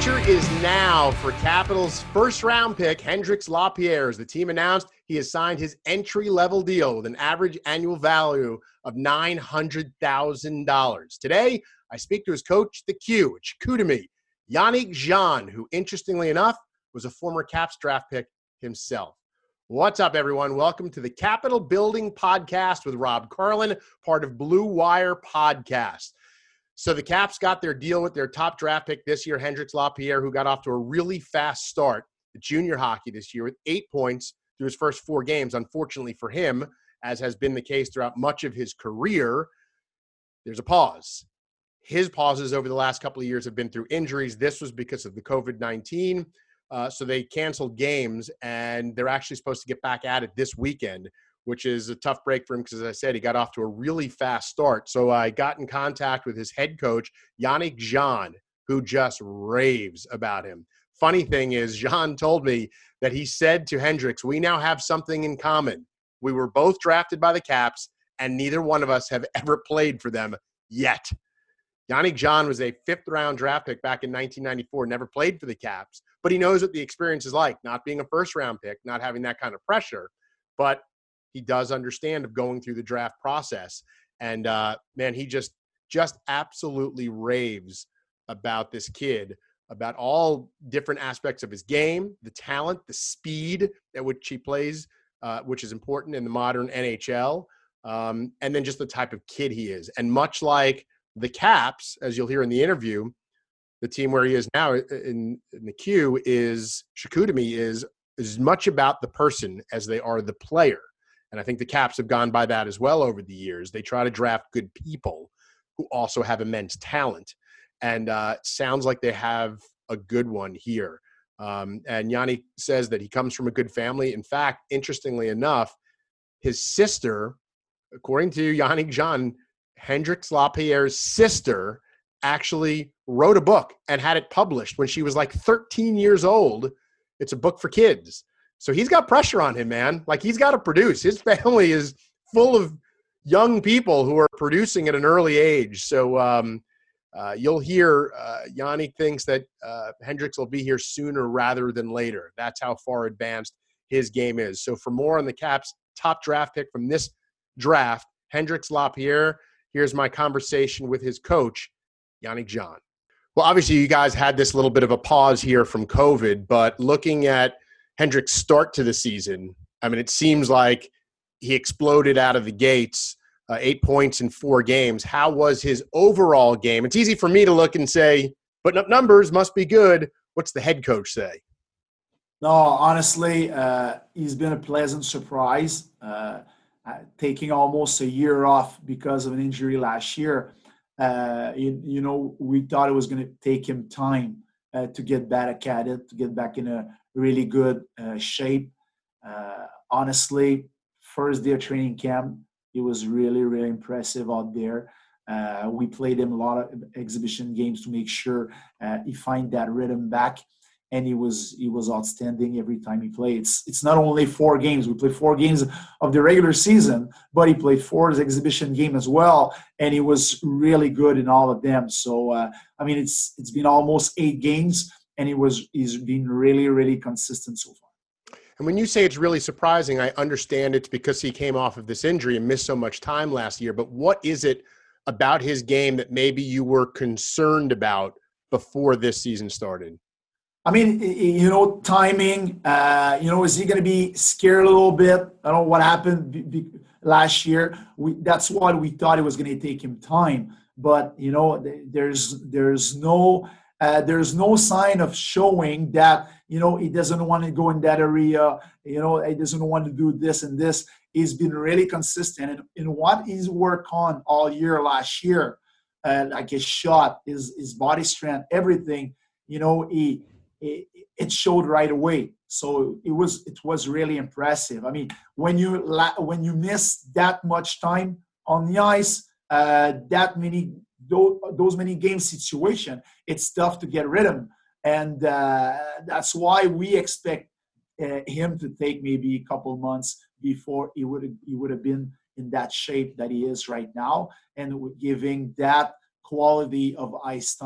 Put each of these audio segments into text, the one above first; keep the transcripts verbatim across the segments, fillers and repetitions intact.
future is now for Capital's first-round pick, Hendrix Lapierre. As the team announced, he has signed his entry-level deal with an average annual value of nine hundred thousand dollars. Today, I speak to his coach, the Q, at Chicoutimi, Yannick Jean, who, interestingly enough, was a former Caps draft pick himself. What's up, everyone? Welcome to the Capital Building Podcast with Rob Carlin, part of Blue Wire Podcast. So the Caps got their deal with their top draft pick this year, Hendrix Lapierre, who got off to a really fast start at junior hockey this year with eight points through his first four games. Unfortunately for him, as has been the case throughout much of his career, there's a pause. His pauses over the last couple of years have been through injuries. This was because of the covid nineteen. Uh, so they canceled games, and they're actually supposed to get back at it this weekend, which is a tough break for him because, as I said, he got off to a really fast start. So I got in contact with his head coach, Yannick Jean, who just raves about him. Funny thing is, Jean told me that he said to Hendrix, we now have something in common. We were both drafted by the Caps, and neither one of us have ever played for them yet. Yannick Jean was a fifth-round draft pick back in nineteen ninety-four, never played for the Caps, but he knows what the experience is like, not being a first-round pick, not having that kind of pressure, but he does understand of going through the draft process. And, uh, man, he just just absolutely raves about this kid, about all different aspects of his game, the talent, the speed at which he plays, uh, which is important in the modern N H L, um, and then just the type of kid he is. And much like the Caps, as you'll hear in the interview, the team where he is now in, in the Q is Chicoutimi is as much about the person as they are the player. And I think the Caps have gone by that as well over the years. They try to draft good people who also have immense talent. And uh, it sounds like they have a good one here. Um, and Yanni says that he comes from a good family. In fact, interestingly enough, his sister, according to Yannick Jean, Hendrix Lapierre's sister actually wrote a book and had it published when she was like thirteen years old. It's a book for kids. So he's got pressure on him, man. Like, he's got to produce. His family is full of young people who are producing at an early age. So um, uh, you'll hear uh, Yanni thinks that uh, Hendrix will be here sooner rather than later. That's how far advanced his game is. So for more on the Caps' top draft pick from this draft, Hendrix Lapierre, here's my conversation with his coach, Yannick Jean. Well, obviously, you guys had this little bit of a pause here from COVID, but looking at Hendrix' start to the season, I mean, it seems like he exploded out of the gates, uh, eight points in four games. How was his overall game? It's easy for me to look and say, putting up numbers must be good. What's the head coach say? No, honestly, uh, he's been a pleasant surprise, uh, uh, taking almost a year off because of an injury last year. Uh, you, you know, we thought it was going to take him time uh, to get back at it, to get back in a really good uh, shape. Uh, honestly, first day of training camp, it was really, really impressive out there. Uh, we played him a lot of exhibition games to make sure uh, he find that rhythm back, and he was he was outstanding every time he played. It's it's not only four games. We played four games of the regular season, but he played four exhibition game as well, and he was really good in all of them. So uh, I mean, it's it's been almost eight games. And he was, he's been really, really consistent so far. And when you say it's really surprising, I understand it's because he came off of this injury and missed so much time last year. But what is it about his game that maybe you were concerned about before this season started? I mean, you know, timing, uh, you know, is he going to be scared a little bit? I don't know what happened last year. We, that's why we thought it was going to take him time. But, you know, there's there's no – Uh, there's no sign of showing that, you know, he doesn't want to go in that area, you know, he doesn't want to do this and this. He's been really consistent in, in what he's worked on all year last year, uh, like his shot, his, his body strength, everything, you know, he, he it showed right away. So it was it was really impressive. I mean, when you when you miss that much time on the ice, uh, that many those, those many game situation, it's tough to get rhythm, and uh, that's why we expect uh, him to take maybe a couple months before he would he would have been in that shape that he is right now, and giving that quality of ice time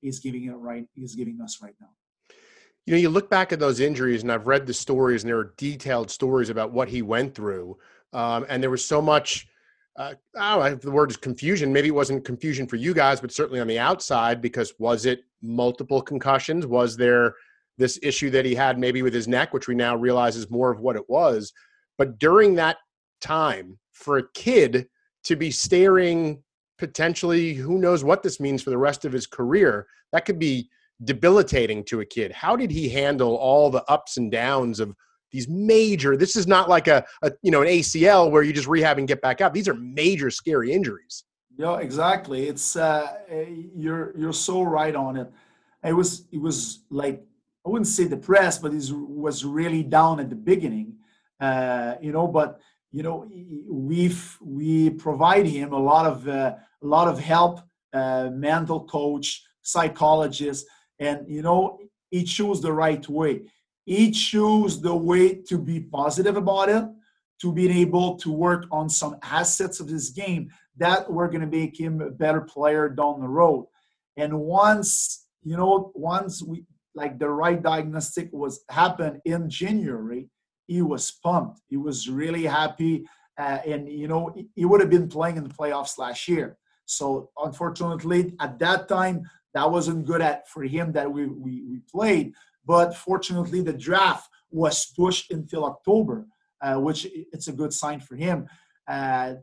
is giving it right is giving us right now. You know, you look back at those injuries, and I've read the stories, and there are detailed stories about what he went through. Um, and there was so much, uh, I don't know if the word is confusion. Maybe it wasn't confusion for you guys, but certainly on the outside, because was it multiple concussions? Was there this issue that he had maybe with his neck, which we now realize is more of what it was? But during that time, for a kid to be staring potentially, who knows what this means for the rest of his career, that could be debilitating to a kid. How did he handle all the ups and downs of these major, this is not like a, a you know, an A C L where you just rehab and get back out. These are major, scary injuries. Yeah, exactly. It's uh, you're you're so right on it. It was it was like, I wouldn't say depressed, but he was really down at the beginning, uh, you know. But you know, we've we provide him a lot of uh, a lot of help, uh, mental coach, psychologist. And, you know, he chose the right way. He chose the way to be positive about it, to be able to work on some assets of his game that were going to make him a better player down the road. And once, you know, once we, like the right diagnostic was happened in January, he was pumped. He was really happy. Uh, and, you know, he, he would have been playing in the playoffs last year. So, unfortunately, at that time, that wasn't good at for him that we, we, we played. But fortunately, the draft was pushed until October, uh, which it's a good sign for him. Uh,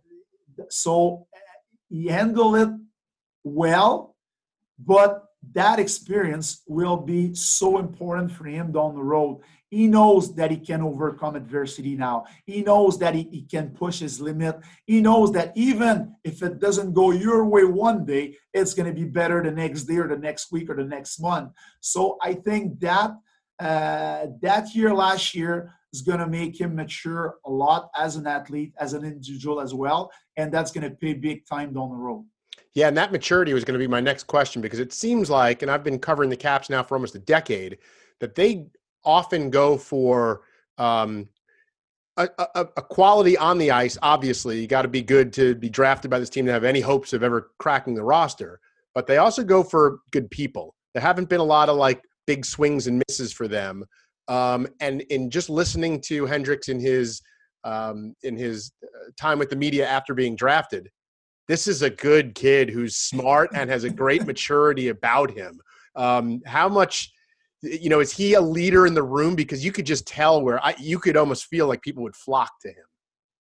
so he handled it well, but that experience will be so important for him down the road. He knows that he can overcome adversity now. He knows that he, he can push his limit. He knows that even if it doesn't go your way one day, it's going to be better the next day or the next week or the next month. So I think that uh, that year last year is going to make him mature a lot as an athlete, as an individual as well, and that's going to pay big time down the road. Yeah, and that maturity was going to be my next question, because it seems like, and I've been covering the Caps now for almost a decade, that they often go for um, a, a, a quality on the ice. Obviously, you got to be good to be drafted by this team to have any hopes of ever cracking the roster. But they also go for good people. There haven't been a lot of like big swings and misses for them. Um, and in just listening to Hendricks in his um, in his time with the media after being drafted, this is a good kid who's smart and has a great maturity about him. Um, how much, you know, is he a leader in the room? Because you could just tell where I, you could almost feel like people would flock to him.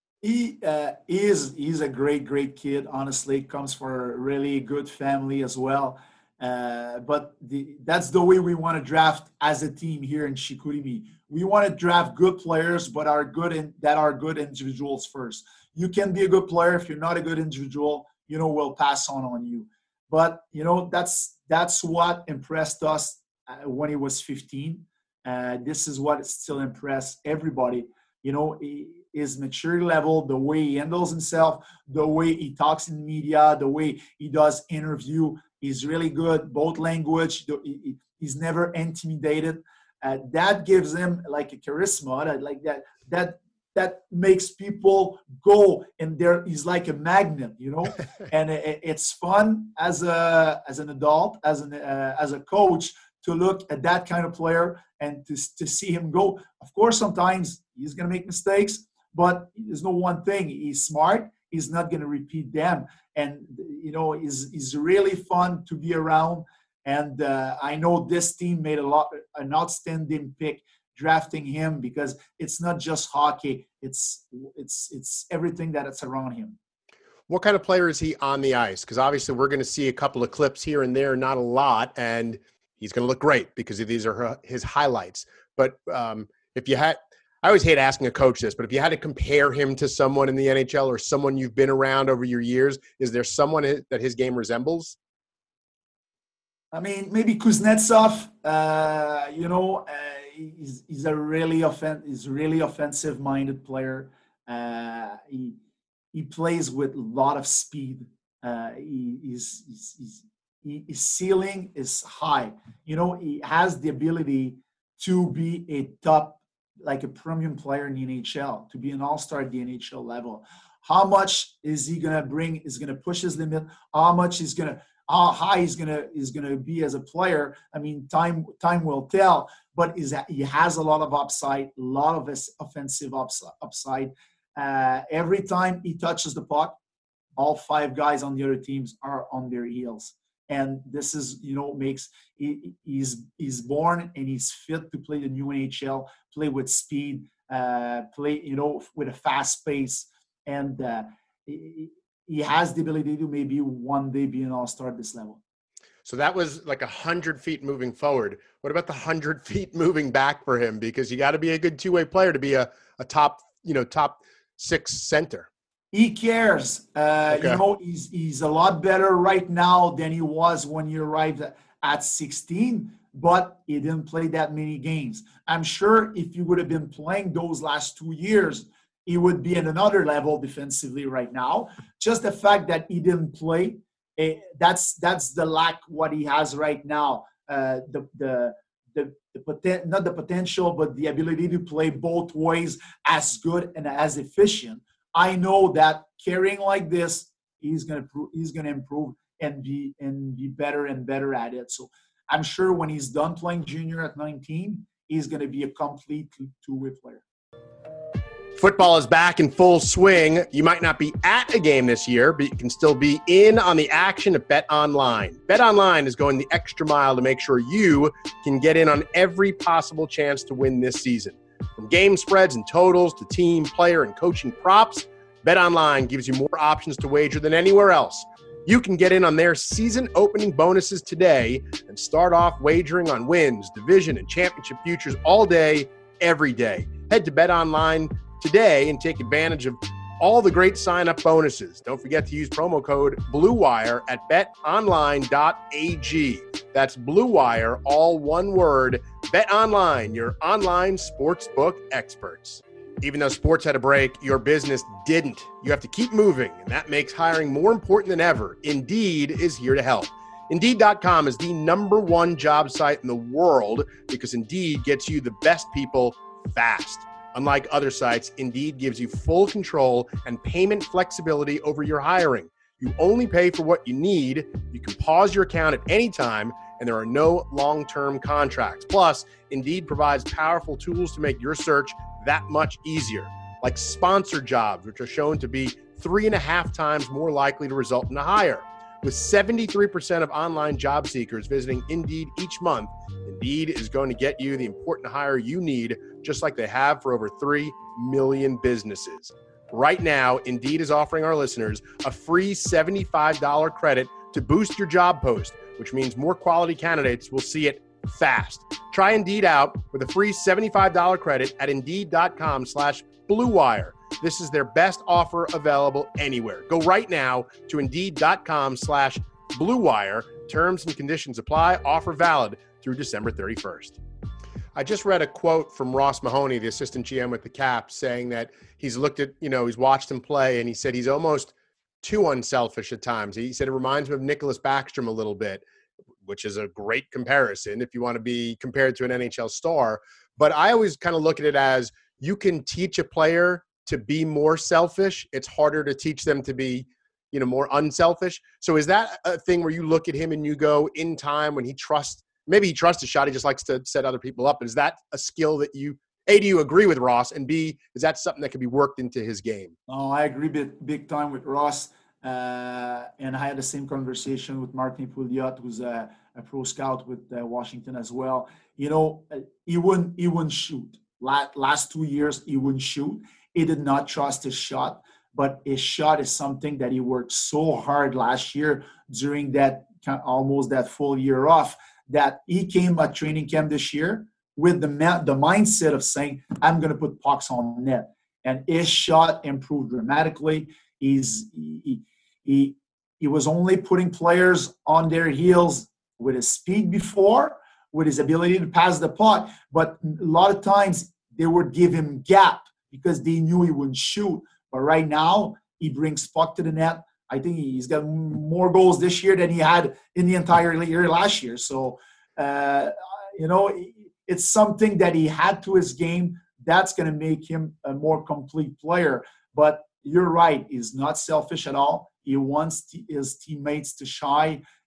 He uh, is he's a great, great kid. Honestly, comes from a really good family as well. Uh, but the, that's the way we want to draft as a team here in Chicoutimi. We want to draft good players, but are good in, that are good individuals first. You can be a good player if you're not a good individual. You know, we'll pass on on you. But you know, that's that's what impressed us uh, when he was fifteen. Uh, this is what still impressed everybody. You know, he, his maturity level, the way he handles himself, the way he talks in media, the way he does interview. He's really good, both language. He's never intimidated. Uh, that gives him like a charisma, like that. That that makes people go, and there he's like a magnet, you know. And it, it's fun as a as an adult, as an uh, as a coach, to look at that kind of player and to to see him go. Of course, sometimes he's gonna make mistakes, but there's no one thing. He's smart. He's not going to repeat them. And, you know, is is really fun to be around. And uh, I know this team made a lot, an outstanding pick drafting him, because it's not just hockey. It's, it's, it's everything that it's around him. What kind of player is he on the ice? Because obviously we're going to see a couple of clips here and there, not a lot. And he's going to look great because these are his highlights. But um, if you had, I always hate asking a coach this, but if you had to compare him to someone in the N H L or someone you've been around over your years, is there someone that his game resembles? I mean, maybe Kuznetsov. Uh, you know, uh, he's, he's a really offen- he's really offensive-minded player. Uh, he he plays with a lot of speed. Uh, he, he's, he's, he's, he, his ceiling is high. You know, he has the ability to be a top, like a premium player in the N H L, to be an all-star at the N H L level. How much is he going to bring, is going to push his limit? How much is going to, how high he's gonna is gonna be as a player. I mean, time time will tell. But is that he has a lot of upside, a lot of his offensive upside. Uh, every time he touches the puck, all five guys on the other teams are on their heels. And this is, you know, makes he, he's he's born and he's fit to play the new N H L, play with speed, uh, play, you know, with a fast pace, and uh, he, he has the ability to maybe one day be an all-star at this level. So that was like a hundred feet moving forward. What about the hundred feet moving back for him? Because you got to be a good two-way player to be a, a top, you know, top six center. He cares. Uh, okay. You know, he's he's a lot better right now than he was when he arrived at sixteen, but he didn't play that many games. I'm sure if he would have been playing those last two years, he would be at another level defensively right now. Just the fact that he didn't play, eh, that's that's the lack what he has right now. Uh, the the the, the poten- not the potential, but the ability to play both ways as good and as efficient. I know that carrying like this, he's gonna pro- he's gonna improve and be and be better and better at it. So I'm sure when he's done playing junior at nineteen, he's gonna be a complete two-way player. Football is back in full swing. You might not be at a game this year, but you can still be in on the action at BetOnline. BetOnline is going the extra mile to make sure you can get in on every possible chance to win this season. From game spreads and totals to team, player, and coaching props, BetOnline gives you more options to wager than anywhere else. You can get in on their season-opening bonuses today and start off wagering on wins, division, and championship futures all day, every day. Head to BetOnline today and take advantage of all the great sign-up bonuses. Don't forget to use promo code BlueWire at bet online dot a g. That's BlueWire, all one word. BetOnline, your online sportsbook experts. Even though sports had a break, your business didn't. You have to keep moving, and that makes hiring more important than ever. Indeed is here to help. Indeed dot com is the number one job site in the world because Indeed gets you the best people fast. Unlike other sites, Indeed gives you full control and payment flexibility over your hiring. You only pay for what you need. You can pause your account at any time, and there are no long-term contracts. Plus, Indeed provides powerful tools to make your search that much easier, like sponsored jobs, which are shown to be three and a half times more likely to result in a hire. With seventy-three percent of online job seekers visiting Indeed each month, Indeed is going to get you the important hire you need, just like they have for over three million businesses. Right now, Indeed is offering our listeners a free seventy-five dollars credit to boost your job post, which means more quality candidates will see it fast. Try Indeed out with a free seventy-five dollars credit at Indeed.com slash Blue Wire. This is their best offer available anywhere. Go right now to Indeed.com slash Blue Wire. Terms and conditions apply. Offer valid through December thirty-first. I just read a quote from Ross Mahoney, the assistant G M with the Caps, saying that he's looked at, you know, he's watched him play, and he said he's almost too unselfish at times. He said it reminds him of Nicholas Backstrom a little bit, which is a great comparison if you want to be compared to an N H L star. But I always kind of look at it as you can teach a player to be more selfish. It's harder to teach them to be, you know, more unselfish. So is that a thing where you look at him and you go, in time, when he trusts, maybe he trusts a shot, he just likes to set other people up. Is that a skill that you, A, do you agree with Ross? And B, is that something that can be worked into his game? Oh, I agree big, big time with Ross. Uh, and I had the same conversation with Martin Pouliot, who's a, a pro scout with uh, Washington as well. You know, he wouldn't, he wouldn't shoot. Last, last two years, he wouldn't shoot. He did not trust his shot, but his shot is something that he worked so hard last year during that almost that full year off, that he came at training camp this year with the the mindset of saying, I'm going to put pucks on net. And his shot improved dramatically. He's, he, he, he was only putting players on their heels with his speed before, with his ability to pass the puck. But a lot of times they would give him gap because they knew he wouldn't shoot. But right now, he brings puck to the net. I think he's got more goals this year than he had in the entire year last year. So, uh, you know, it's something that he had to his game. That's going to make him a more complete player. But you're right. He's not selfish at all. He wants t- his teammates to shine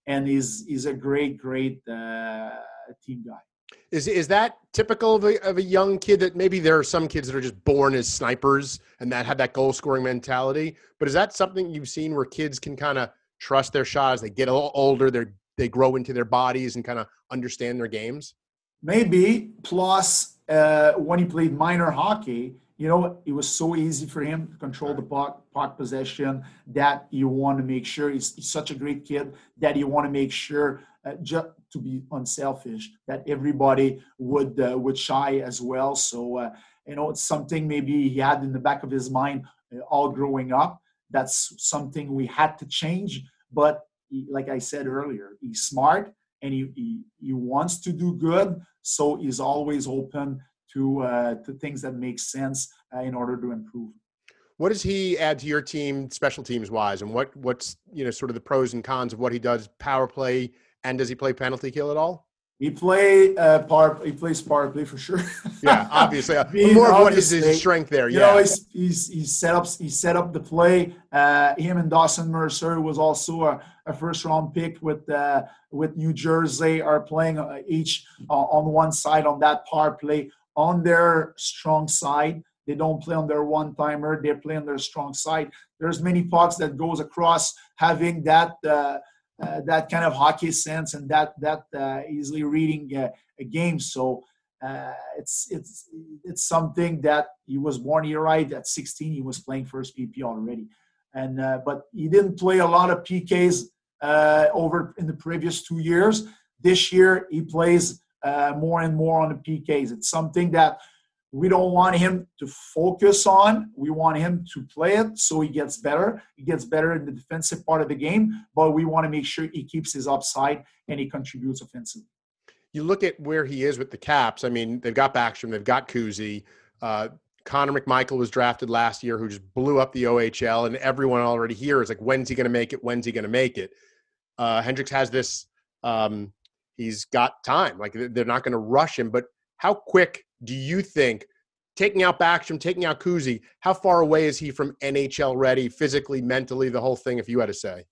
and he's he's a great, great uh, team guy. Is is that typical of a, of a young kid that maybe there are some kids that are just born as snipers and that have that goal scoring mentality? But is that something you've seen where kids can kind of trust their shot as they get a little older, they they grow into their bodies and kind of understand their games? Maybe. Plus, uh, when he played minor hockey, you know, it was so easy for him to control the puck, puck possession that you want to make sure he's, he's such a great kid that you want to make sure uh, just to be unselfish that everybody would uh, would shy as well. So uh, you know, it's something maybe he had in the back of his mind uh, all growing up. That's something we had to change. But he, like I said earlier, he's smart and he, he he wants to do good. So he's always open to uh, to things that make sense uh, in order to improve. What does he add to your team, special teams wise, and what what's you know sort of the pros and cons of what he does power play, and does he play penalty kill at all? He play uh, power. He plays power play for sure. Yeah, obviously. Uh, Being, more of what is his strength there. You yeah, know, he's, he's he's set up. He set up the play. Uh, him and Dawson Mercer was also a, a first round pick with uh, with New Jersey are playing uh, each uh, on one side on that power play on their strong side. They don't play on their one timer. They play on their strong side. There's many pucks that goes across having that. Uh, Uh, that kind of hockey sense and that that uh, easily reading uh, a game. So uh, it's it's it's something that he was born. He arrived at sixteen. He was playing first P P already, and uh, but he didn't play a lot of P Ks uh, over in the previous two years. This year he plays uh, more and more on the P Ks. It's something that we don't want him to focus on. We want him to play it so he gets better. He gets better in the defensive part of the game, but we want to make sure he keeps his upside and he contributes offensively. You look at where he is with the Caps. I mean, they've got Backstrom, they've got Kuzi. Uh, Connor McMichael was drafted last year, who just blew up the O H L, and everyone already here is like, when's he going to make it? When's he going to make it? Uh, Hendricks has this. Um, he's got time. Like, they're not going to rush him, but how quick do you think, taking out Backstrom, taking out Kuzi, how far away is he from N H L ready, physically, mentally, the whole thing, if you had to say?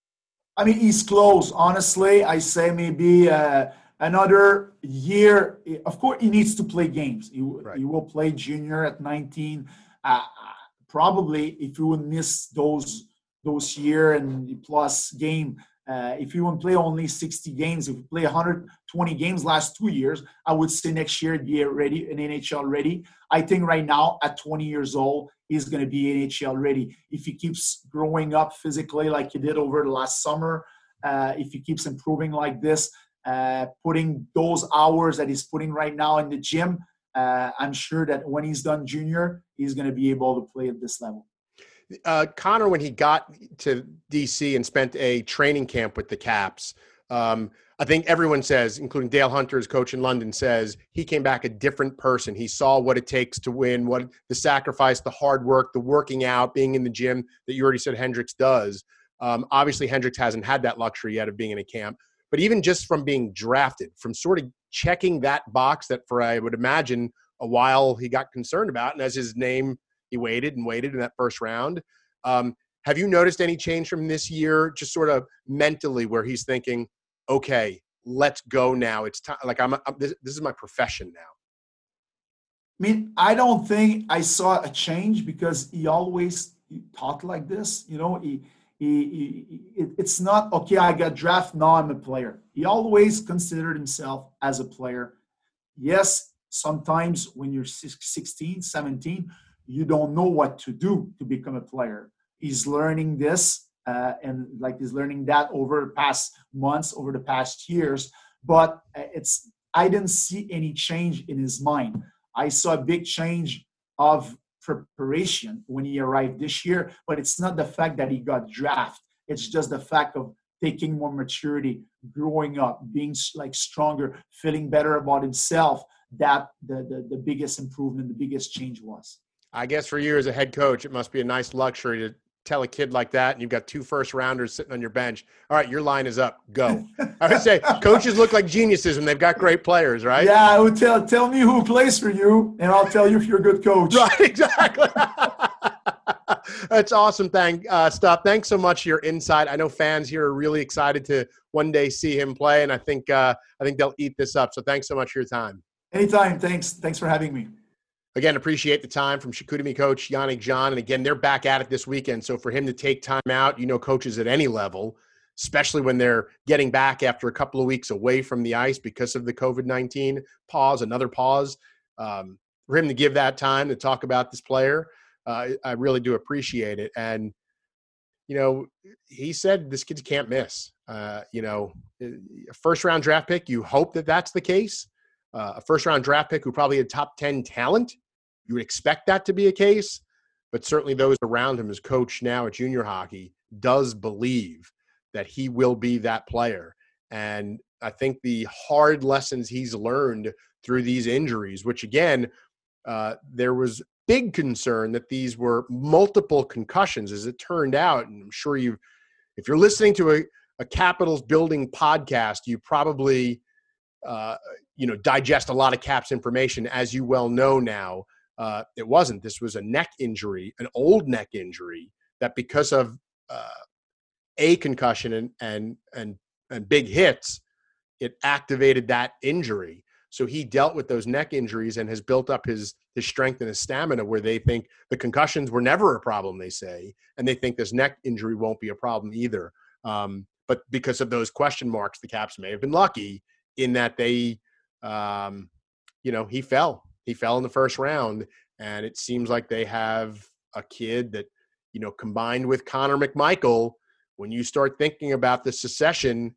I mean, he's close. Honestly, I say maybe uh, another year. Of course, he needs to play games. He, right. he will play junior at nineteen. Uh, probably, if he would miss those those year and plus game, Uh, if you want to play only sixty games, if you play one hundred twenty games last two years, I would say next year be ready, an N H L ready. I think right now at twenty years old, he's going to be N H L ready. If he keeps growing up physically like he did over the last summer, uh, if he keeps improving like this, uh, putting those hours that he's putting right now in the gym, uh, I'm sure that when he's done junior, he's going to be able to play at this level. Uh, Connor, when he got to D C and spent a training camp with the Caps, um, I think everyone says, including Dale Hunter, his coach in London, says he came back a different person. He saw what it takes to win, what the sacrifice, the hard work, the working out, being in the gym that you already said Hendricks does. Um, obviously, Hendricks hasn't had that luxury yet of being in a camp. But even just from being drafted, from sort of checking that box that for, I would imagine, a while he got concerned about, and as his name – he waited and waited in that first round. Um, have you noticed any change from this year, just sort of mentally, where he's thinking, okay, let's go now. It's time. Like I'm, I'm this, this is my profession now. I mean, I don't think I saw a change because he always talked like this. You know, he, he, he it, it's not, okay, I got drafted, now I'm a player. He always considered himself as a player. Yes, sometimes when you're sixteen, seventeen, you don't know what to do to become a player. He's learning this, uh, and like he's learning that over the past months, over the past years. But it's I didn't see any change in his mind. I saw a big change of preparation when he arrived this year, but it's not the fact that he got drafted. It's just the fact of taking more maturity, growing up, being like stronger, feeling better about himself. That the, the, the biggest improvement, the biggest change was. I guess for you as a head coach, it must be a nice luxury to tell a kid like that, and you've got two first rounders sitting on your bench. All right, your line is up. Go. I would say coaches look like geniuses when they've got great players, right? Yeah, I would tell tell me who plays for you, and I'll tell you if you're a good coach. Right, exactly. That's awesome. Thank uh, stuff. Thanks so much for your insight. I know fans here are really excited to one day see him play, and I think uh, I think they'll eat this up. So thanks so much for your time. Anytime. Thanks. Thanks for having me. Again, appreciate the time from Chicoutimi coach Yannick Jean. And again, they're back at it this weekend. So for him to take time out, you know, coaches at any level, especially when they're getting back after a couple of weeks away from the ice because of the COVID nineteen pause, another pause, um, for him to give that time to talk about this player, uh, I really do appreciate it. And, you know, he said this kid can't miss. Uh, you know, a first-round draft pick, you hope that that's the case. Uh, a first-round draft pick who probably had top ten talent, you would expect that to be a case, but certainly those around him as coach now at junior hockey does believe that he will be that player. And I think the hard lessons he's learned through these injuries, which again, uh, there was big concern that these were multiple concussions, as it turned out. And I'm sure you, if you're listening to a, a Capitals building podcast, you probably, uh, you know, digest a lot of Caps information, as you well know now. Uh, it wasn't. This was a neck injury, an old neck injury that because of uh, a concussion and, and and and big hits, it activated that injury. So he dealt with those neck injuries and has built up his his strength and his stamina, where they think the concussions were never a problem, they say, and they think this neck injury won't be a problem either. Um, but because of those question marks, the Caps may have been lucky in that they, um, you know, he fell. He fell in the first round, and it seems like they have a kid that, you know, combined with Connor McMichael, when you start thinking about the succession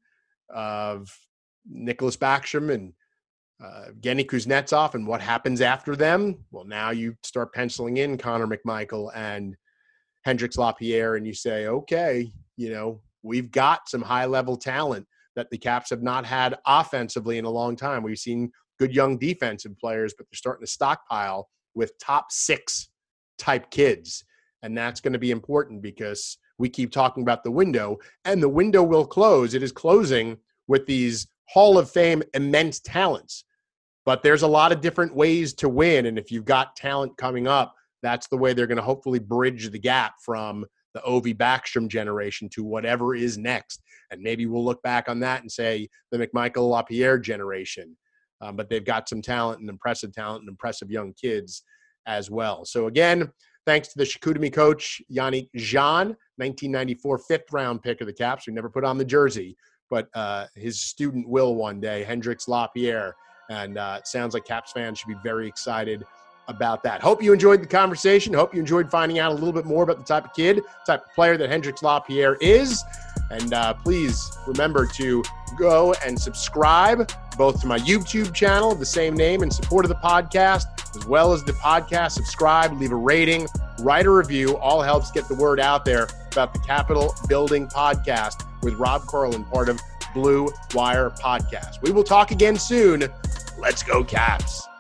of Nicholas Backstrom and uh, Evgeny Kuznetsov and what happens after them, well, now you start penciling in Connor McMichael and Hendrix Lapierre, and you say, okay, you know, we've got some high-level talent that the Caps have not had offensively in a long time. We've seen good young defensive players, but they're starting to stockpile with top six type kids. And that's going to be important because we keep talking about the window, and the window will close. It is closing with these Hall of Fame immense talents. But there's a lot of different ways to win. And if you've got talent coming up, that's the way they're going to hopefully bridge the gap from the Ovi Backstrom generation to whatever is next. And maybe we'll look back on that and say the McMichael Lapierre generation. Um, but they've got some talent and impressive talent and impressive young kids as well. So again, thanks to the Chicoutimi coach, Yannick Jean, nineteen ninety-four fifth round pick of the Caps, who never put on the jersey, but uh, his student will one day, Hendrix Lapierre. And uh, it sounds like Caps fans should be very excited about that. Hope you enjoyed the conversation. Hope you enjoyed finding out a little bit more about the type of kid, type of player that Hendrix Lapierre is. And uh, please remember to go and subscribe both to my YouTube channel, the same name, in support of the podcast, as well as the podcast. Subscribe, leave a rating, write a review. All helps get the word out there about the Capital Building Podcast with Rob Carlin, part of Blue Wire Podcast. We will talk again soon. Let's go, Caps.